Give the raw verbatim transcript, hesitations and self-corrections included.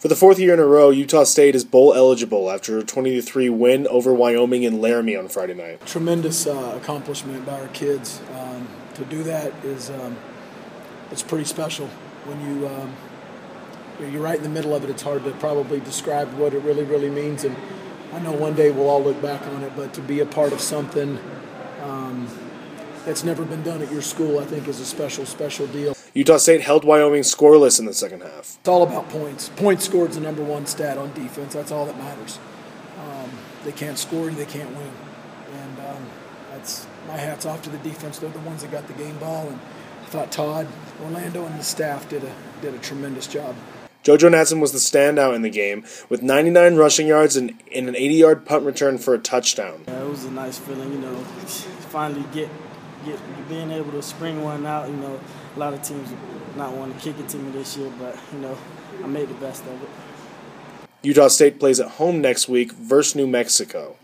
For the fourth year in a row, Utah State is bowl eligible after a twenty to three win over Wyoming in Laramie on Friday night. Tremendous uh, accomplishment by our kids. Um, to do that is um, it's pretty special. When you um, you're right in the middle of it, it's hard to probably describe what it really, really means. And I know one day we'll all look back on it, but to be a part of something um, that's never been done at your school, I think, is a special, special deal. Utah State held Wyoming scoreless in the second half. It's all about points. Points scored is the number one stat on defense. That's all that matters. Um, they can't score, they can't win. And um, that's my hat's off to the defense. They're the ones that got the game ball. And I thought Todd, Orlando, and the staff did a did a tremendous job. JoJo Natson was the standout in the game with ninety-nine rushing yards and, and an eighty-yard punt return for a touchdown. Yeah, it was a nice feeling, you know, finally get get being able to spring one out. You know, a lot of teams not want to kick it to me this year, but you know, I made the best of it. Utah State plays at home next week versus New Mexico.